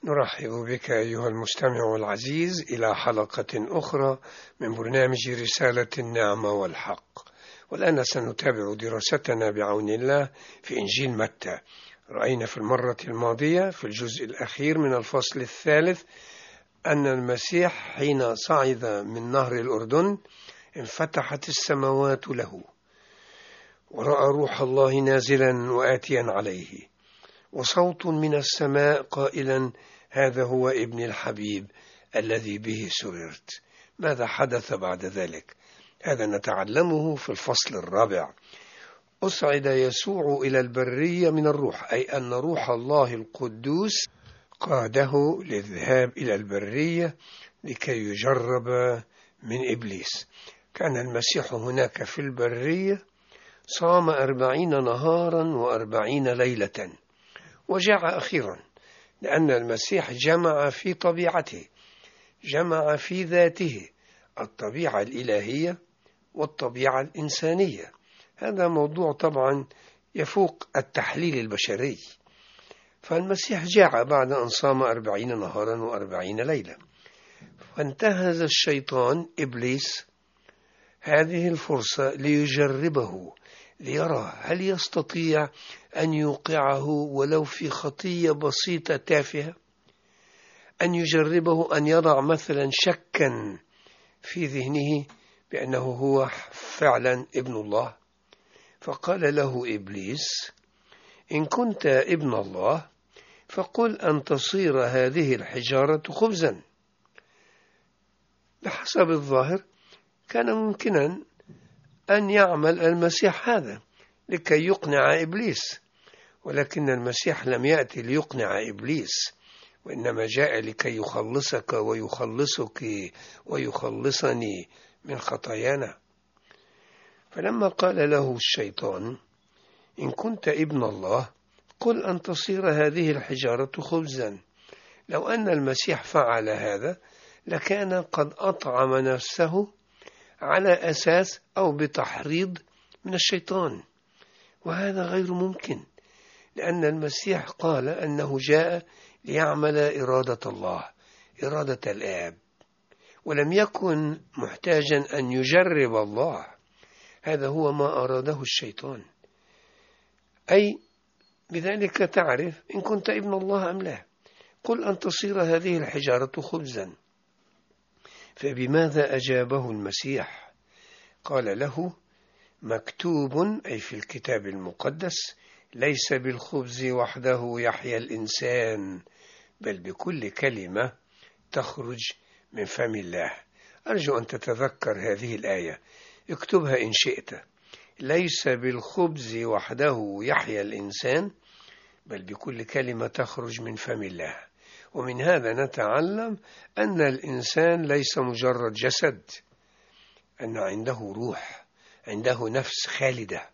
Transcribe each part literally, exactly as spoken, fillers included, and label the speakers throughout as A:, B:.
A: نرحب بك أيها المستمع العزيز إلى حلقة أخرى من برنامج رسالة النعمة والحق. والآن سنتابع دراستنا بعون الله في إنجيل متى. رأينا في المرة الماضية في الجزء الأخير من الفصل الثالث أن المسيح حين صعد من نهر الأردن انفتحت السماوات له، ورأى روح الله نازلا وآتيا عليه، وصوت من السماء قائلا: هذا هو ابن الحبيب الذي به سررت. ماذا حدث بعد ذلك؟ هذا نتعلمه في الفصل الرابع. أصعد يسوع إلى البرية من الروح، أي أن روح الله القدوس قاده للذهاب إلى البرية لكي يجرب من إبليس. كان المسيح هناك في البرية، صام أربعين نهارا وأربعين ليلة، وجاع أخيرا، لأن المسيح جمع في طبيعته، جمع في ذاته الطبيعة الإلهية والطبيعة الإنسانية. هذا موضوع طبعا يفوق التحليل البشري. فالمسيح جاع بعد أن صام أربعين نهارا وأربعين ليلة، فانتهز الشيطان إبليس هذه الفرصة ليجربه، ليرى هل يستطيع أن يوقعه ولو في خطية بسيطة تافهة، أن يجربه أن يضع مثلا شكا في ذهنه بأنه هو فعلا ابن الله. فقال له إبليس: إن كنت ابن الله فقل أن تصير هذه الحجارة خبزا. بحسب الظاهر كان ممكنا أن يعمل المسيح هذا لكي يقنع إبليس، ولكن المسيح لم يأتي ليقنع إبليس، وإنما جاء لكي يخلصك ويخلصك ويخلصني من خطايانا. فلما قال له الشيطان: إن كنت ابن الله قل أن تصير هذه الحجارة خبزا، لو أن المسيح فعل هذا لكان قد أطعم نفسه على أساس أو بتحريض من الشيطان، وهذا غير ممكن، لأن المسيح قال أنه جاء ليعمل إرادة الله، إرادة الآب، ولم يكن محتاجا أن يجرب الله. هذا هو ما أراده الشيطان، أي بذلك تعرف إن كنت ابن الله أم لا. قل أن تصير هذه الحجارة خبزا. فبماذا أجابه المسيح؟ قال له: مكتوب، أي في الكتاب المقدس: ليس بالخبز وحده يحيا الإنسان بل بكل كلمة تخرج من فم الله. أرجو أن تتذكر هذه الآية، اكتبها إن شئت. ليس بالخبز وحده يحيا الإنسان بل بكل كلمة تخرج من فم الله. ومن هذا نتعلم أن الإنسان ليس مجرد جسد، أن عنده روح، عنده نفس خالدة،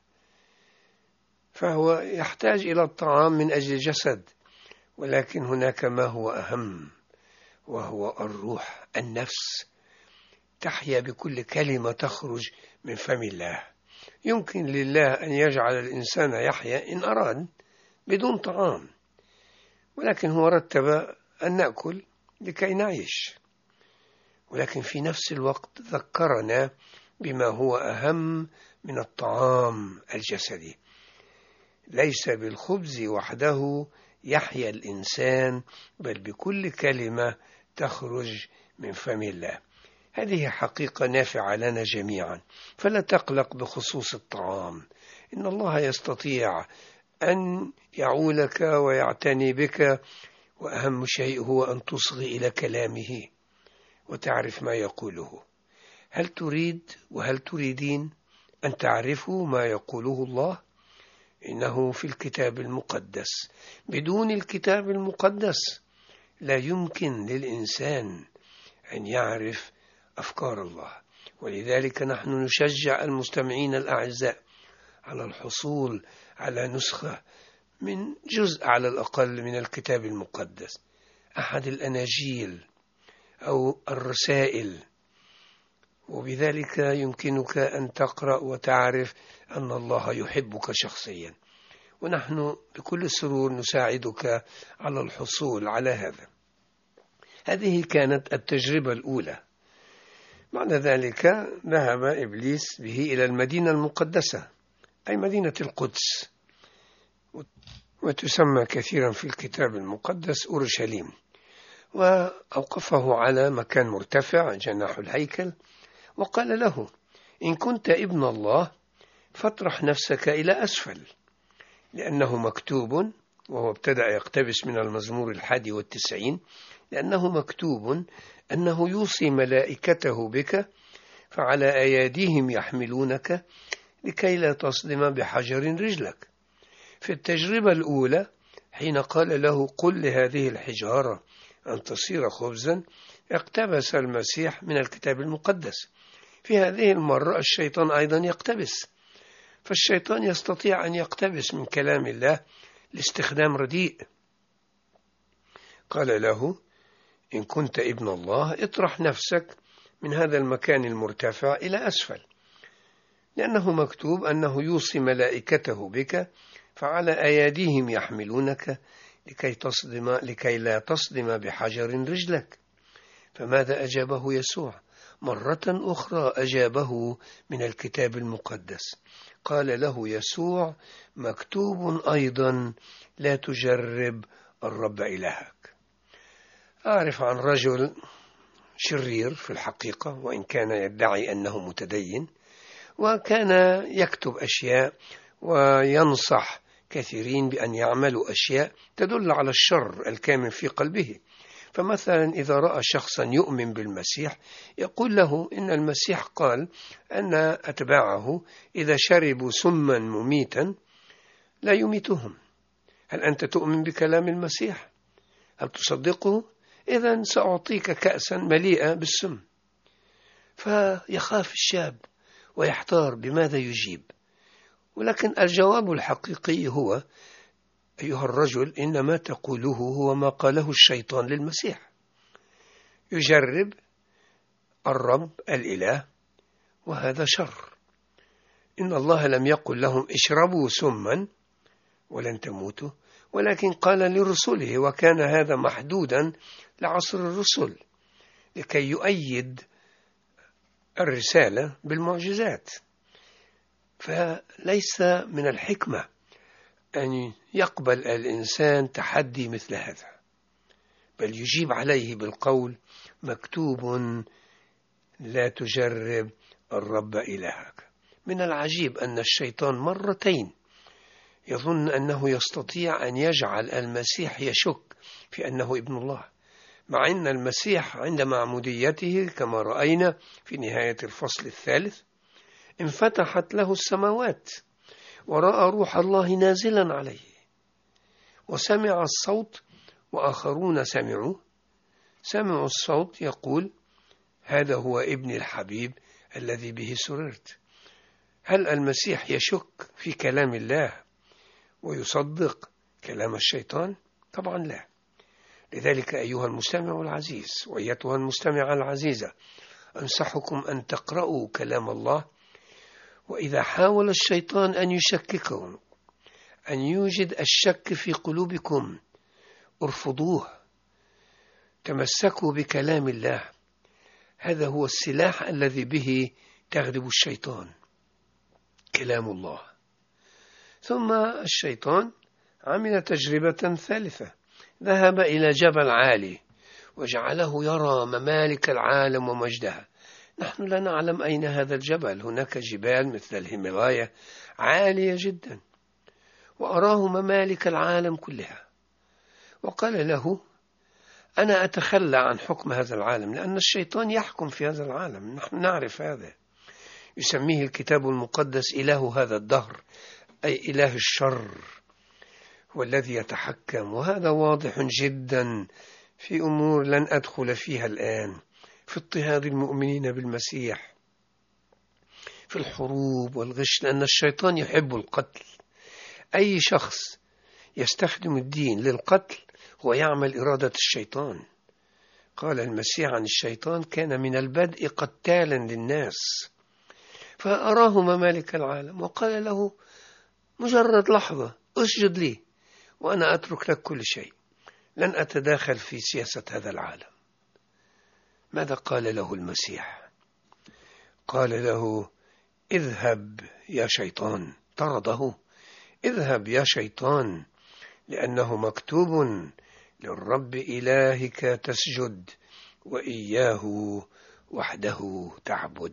A: فهو يحتاج إلى الطعام من أجل الجسد، ولكن هناك ما هو أهم، وهو الروح، النفس تحيا بكل كلمة تخرج من فم الله. يمكن لله أن يجعل الإنسان يحيا إن أراد بدون طعام، ولكن هو رتب أن نأكل لكي نعيش، ولكن في نفس الوقت ذكرنا بما هو أهم من الطعام الجسدي. ليس بالخبز وحده يحيا الإنسان بل بكل كلمة تخرج من فم الله. هذه حقيقة نافعة لنا جميعا، فلا تقلق بخصوص الطعام. إن الله يستطيع أن يعولك ويعتني بك، وأهم شيء هو أن تصغي إلى كلامه وتعرف ما يقوله. هل تريد وهل تريدين أن تعرفوا ما يقوله الله؟ إنه في الكتاب المقدس. بدون الكتاب المقدس لا يمكن للإنسان أن يعرف أفكار الله. ولذلك نحن نشجع المستمعين الأعزاء على الحصول على نسخة من جزء على الأقل من الكتاب المقدس، أحد الأناجيل أو الرسائل، وبذلك يمكنك أن تقرأ وتعرف أن الله يحبك شخصيا. ونحن بكل سرور نساعدك على الحصول على هذا. هذه كانت التجربة الأولى. بعد ذلك ذهب إبليس به إلى المدينة المقدسة، أي مدينة القدس، وتسمى كثيرا في الكتاب المقدس أورشليم، وأوقفه على مكان مرتفع جناح الهيكل، وقال له: إن كنت ابن الله فاطرح نفسك إلى أسفل، لأنه مكتوب، وهو ابتدأ يقتبس من المزمور الحادي والتسعين، لأنه مكتوب أنه يوصي ملائكته بك فعلى أيديهم يحملونك لكي لا تصدم بحجر رجلك. في التجربة الأولى حين قال له: قل لهذه الحجارة أن تصير خبزا، اقتبس المسيح من الكتاب المقدس. في هذه المرة الشيطان أيضا يقتبس، فالشيطان يستطيع أن يقتبس من كلام الله لاستخدام رديء. قال له: إن كنت ابن الله اطرح نفسك من هذا المكان المرتفع إلى أسفل، لأنه مكتوب أنه يوصي ملائكته بك فعلى أيديهم يحملونك لكي تصدم لكي لا تصدم بحجر رجلك. فماذا أجابه يسوع؟ مرة أخرى أجابه من الكتاب المقدس. قال له يسوع: مكتوب أيضا: لا تجرب الرب إلهك. أعرف عن رجل شرير في الحقيقة، وإن كان يدعي أنه متدين، وكان يكتب أشياء وينصح كثيرين بأن يعملوا أشياء تدل على الشر الكامن في قلبه. فمثلا إذا رأى شخصا يؤمن بالمسيح يقول له إن المسيح قال أن أتباعه إذا شربوا سما مميتا لا يميتهم. هل أنت تؤمن بكلام المسيح؟ هل تصدقه؟ إذن سأعطيك كأسا مليئة بالسم. فيخاف الشاب ويحتار بماذا يجيب، ولكن الجواب الحقيقي هو: أيها الرجل، إن ما تقوله هو ما قاله الشيطان للمسيح: يجرب الرب الإله، وهذا شر. إن الله لم يقل لهم اشربوا سما ولن تموتوا، ولكن قال لرسله، وكان هذا محدودا لعصر الرسل لكي يؤيد الرسالة بالمعجزات. فليس من الحكمة أن يقبل الإنسان تحدي مثل هذا، بل يجيب عليه بالقول: مكتوب لا تجرب الرب إلهك. من العجيب أن الشيطان مرتين يظن أنه يستطيع أن يجعل المسيح يشك في أنه ابن الله، مع أن المسيح عند معموديته كما رأينا في نهاية الفصل الثالث انفتحت له السماوات ورأى روح الله نازلا عليه، وسمع الصوت، وآخرون سمعوا سمعوا الصوت يقول: هذا هو ابن الحبيب الذي به سررت. هل المسيح يشك في كلام الله ويصدق كلام الشيطان؟ طبعا لا. لذلك أيها المستمع العزيز وأيتها المستمعة العزيزة، أنصحكم أن تقرأوا كلام الله، وإذا حاول الشيطان أن يشكككم، أن يوجد الشك في قلوبكم، ارفضوه، تمسكوا بكلام الله. هذا هو السلاح الذي به تغلب الشيطان، كلام الله. ثم الشيطان عمل تجربة ثالثة، ذهب إلى جبل عالي وجعله يرى ممالك العالم ومجدها. نحن لا نعلم أين هذا الجبل، هناك جبال مثل الهيمالايا عالية جدا، وأراه ممالك العالم كلها، وقال له: أنا أتخلى عن حكم هذا العالم، لأن الشيطان يحكم في هذا العالم، نحن نعرف هذا. يسميه الكتاب المقدس إله هذا الدهر، أي إله الشر هو الذي يتحكم. وهذا واضح جدا في أمور لن أدخل فيها الآن، في اضطهاد المؤمنين بالمسيح، في الحروب والغش، لأن الشيطان يحب القتل. أي شخص يستخدم الدين للقتل هو يعمل إرادة الشيطان. قال المسيح عن الشيطان: كان من البدء قتالا للناس. فأراه ممالك العالم وقال له: مجرد لحظة اسجد لي وأنا أترك لك كل شيء، لن أتداخل في سياسة هذا العالم. ماذا قال له المسيح؟ قال له: اذهب يا شيطان، طرده: اذهب يا شيطان، لأنه مكتوب: للرب إلهك تسجد وإياه وحده تعبد.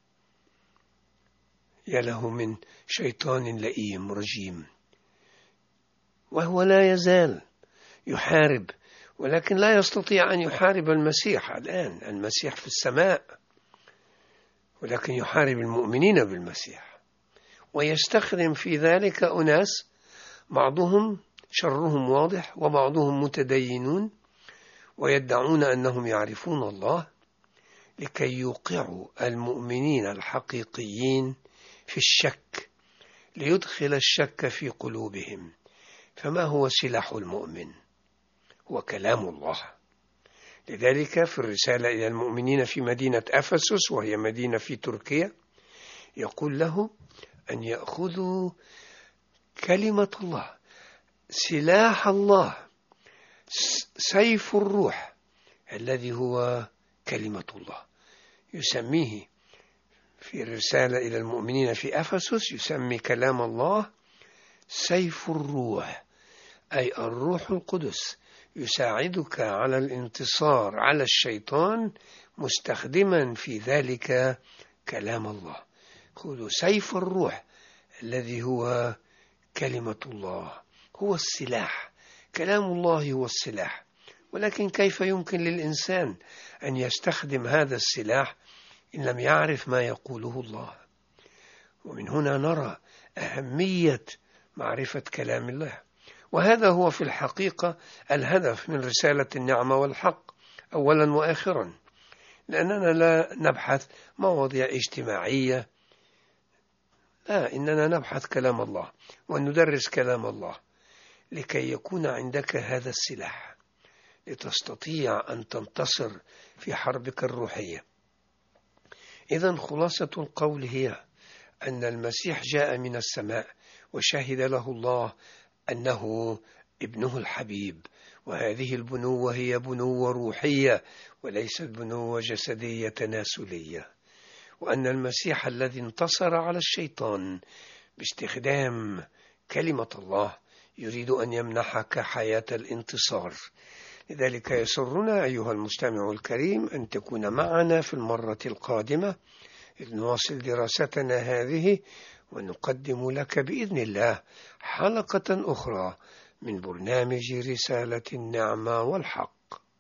A: يا له من شيطان لئيم رجيم، وهو لا يزال يحارب، ولكن لا يستطيع أن يحارب المسيح الآن. المسيح في السماء، ولكن يحارب المؤمنين بالمسيح، ويستخدم في ذلك أناس بعضهم شرهم واضح وبعضهم متدينون ويدعون أنهم يعرفون الله، لكي يوقعوا المؤمنين الحقيقيين في الشك، ليدخل الشك في قلوبهم. فما هو سلاح المؤمن؟ هو كلام الله. لذلك في الرسالة إلى المؤمنين في مدينة أفسس، وهي مدينة في تركيا، يقول له أن يأخذوا كلمة الله، سلاح الله، سيف الروح الذي هو كلمة الله. يسميه في الرسالة إلى المؤمنين في أفسس، يسمي كلام الله سيف الروح، أي الروح القدس يساعدك على الانتصار على الشيطان، مستخدما في ذلك كلام الله. خذوا سيف الروح الذي هو كلمة الله، هو السلاح. كلام الله هو السلاح، ولكن كيف يمكن للإنسان أن يستخدم هذا السلاح إن لم يعرف ما يقوله الله؟ ومن هنا نرى أهمية معرفة كلام الله، وهذا هو في الحقيقة الهدف من رسالة النعمة والحق أولا وآخرا، لأننا لا نبحث مواضيع اجتماعية، لا، إننا نبحث كلام الله وندرس كلام الله، لكي يكون عندك هذا السلاح لتستطيع أن تنتصر في حربك الروحية. إذن خلاصة القول هي أن المسيح جاء من السماء وشهد له الله أنه ابنه الحبيب، وهذه البنوة هي بنوة روحية وليست بنوة جسدية تناسلية، وأن المسيح الذي انتصر على الشيطان باستخدام كلمة الله يريد أن يمنحك حياة الانتصار. لذلك يسرنا أيها المستمع الكريم أن تكون معنا في المرة القادمة إذ نواصل دراستنا هذه، ونقدم لك بإذن الله حلقة أخرى من برنامج رسالة النعمة والحق.